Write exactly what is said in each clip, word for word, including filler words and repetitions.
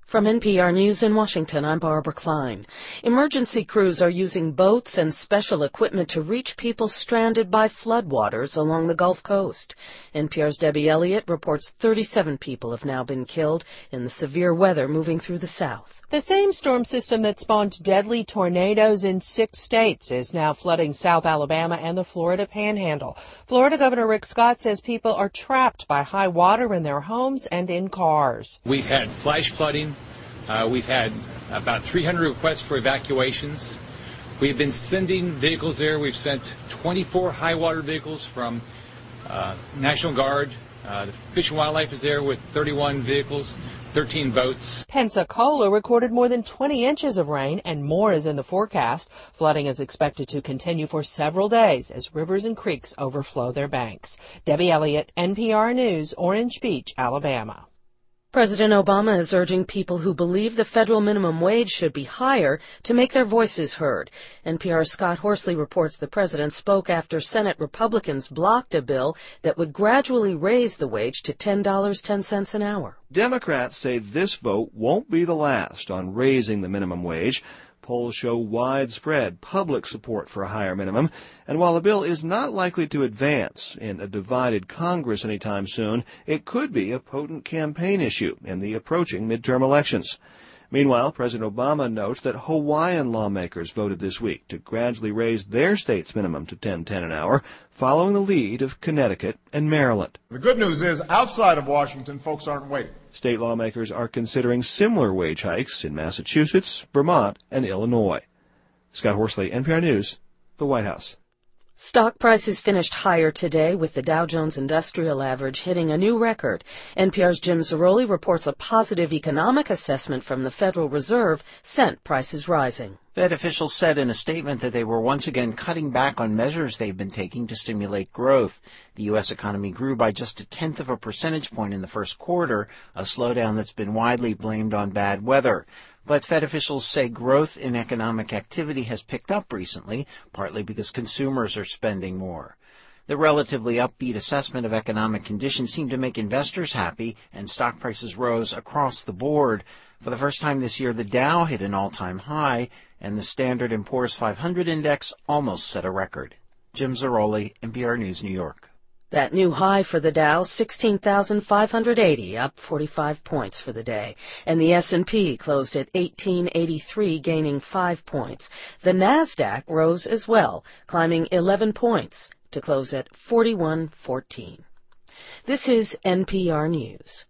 From N P R News in Washington, I'm Barbara Klein. Emergency crews are using boats and special equipment to reach people stranded by floodwaters along the Gulf Coast. N P R's Debbie Elliott reports thirty-seven people have now been killed in the severe weather moving through the South. The same storm system that spawned deadly tornadoes in six states is now flooding South Alabama and the Florida Panhandle. Florida Governor Rick Scott says people are trapped by high water in their homes and in cars. We've had flash flooding. Uh, we've had about three hundred requests for evacuations. We've been sending vehicles there. We've sent twenty-four high water vehicles from uh, National Guard. Uh, the Fish and Wildlife is there with thirty-one vehicles, thirteen boats. Pensacola recorded more than twenty inches of rain, and more is in the forecast. Flooding is expected to continue for several days as rivers and creeks overflow their banks. Debbie Elliott, N P R News, Orange Beach, Alabama. President Obama is urging people who believe the federal minimum wage should be higher to make their voices heard. N P R's Scott Horsley reports the president spoke after Senate Republicans blocked a bill that would gradually raise the wage to ten dollars and ten cents an hour. Democrats say this vote won't be the last on raising the minimum wage. Polls show widespread public support for a higher minimum, and while the bill is not likely to advance in a divided Congress anytime soon, it could be a potent campaign issue in the approaching midterm elections. Meanwhile, President Obama notes that Hawaiian lawmakers voted this week to gradually raise their state's minimum to ten ten an hour, following the lead of Connecticut and Maryland. The good news is, outside of Washington, folks aren't waiting. State lawmakers are considering similar wage hikes in Massachusetts, Vermont, and Illinois. Scott Horsley, N P R News, the White House. Stock prices finished higher today, with the Dow Jones Industrial Average hitting a new record. N P R's Jim Zarroli reports a positive economic assessment from the Federal Reserve sent prices rising. Fed officials said in a statement that they were once again cutting back on measures they've been taking to stimulate growth. The U S economy grew by just a tenth of a percentage point in the first quarter, a slowdown that's been widely blamed on bad weather. But Fed officials say growth in economic activity has picked up recently, partly because consumers are spending more. The relatively upbeat assessment of economic conditions seemed to make investors happy, and stock prices rose across the board. For the first time this year, the Dow hit an all-time high, and the Standard and Poor's five hundred index almost set a record. Jim Zarroli, N P R News, New York. That new high for the Dow, sixteen thousand five hundred eighty, up forty-five points for the day. And the S and P closed at eighteen eighty-three, gaining five points. The NASDAQ rose as well, climbing eleven points to close at forty-one fourteen. This is N P R News.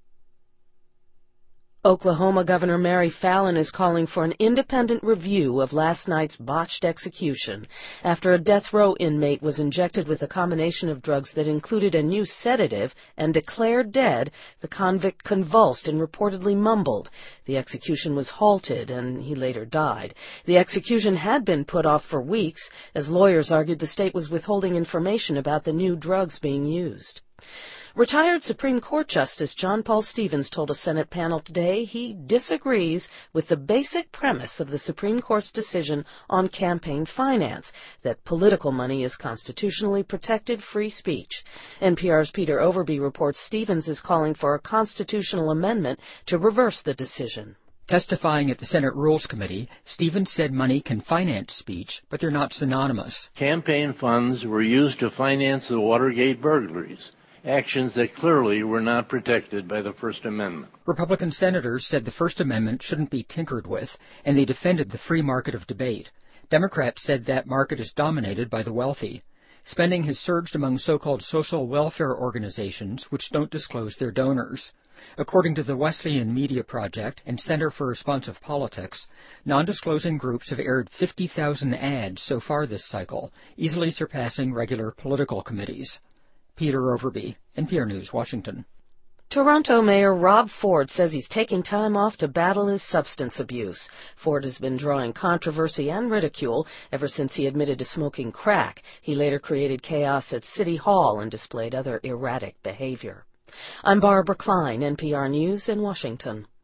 Oklahoma Governor Mary Fallin is calling for an independent review of last night's botched execution. After a death row inmate was injected with a combination of drugs that included a new sedative and declared dead, the convict convulsed and reportedly mumbled. The execution was halted, and he later died. The execution had been put off for weeks, as lawyers argued the state was withholding information about the new drugs being used. Retired Supreme Court Justice John Paul Stevens told a Senate panel today he disagrees with the basic premise of the Supreme Court's decision on campaign finance, that political money is constitutionally protected free speech. N P R's Peter Overby reports Stevens is calling for a constitutional amendment to reverse the decision. Testifying at the Senate Rules Committee, Stevens said money can finance speech, but they're not synonymous. Campaign funds were used to finance the Watergate burglaries, actions that clearly were not protected by the First Amendment. Republican senators said the First Amendment shouldn't be tinkered with, and they defended the free market of debate. Democrats said that market is dominated by the wealthy. Spending has surged among so-called social welfare organizations, which don't disclose their donors. According to the Wesleyan Media Project and Center for Responsive Politics, non-disclosing groups have aired fifty thousand ads so far this cycle, easily surpassing regular political committees. Peter Overby, N P R News, Washington. Toronto Mayor Rob Ford says he's taking time off to battle his substance abuse. Ford has been drawing controversy and ridicule ever since he admitted to smoking crack. He later created chaos at City Hall and displayed other erratic behavior. I'm Barbara Klein, N P R News in Washington.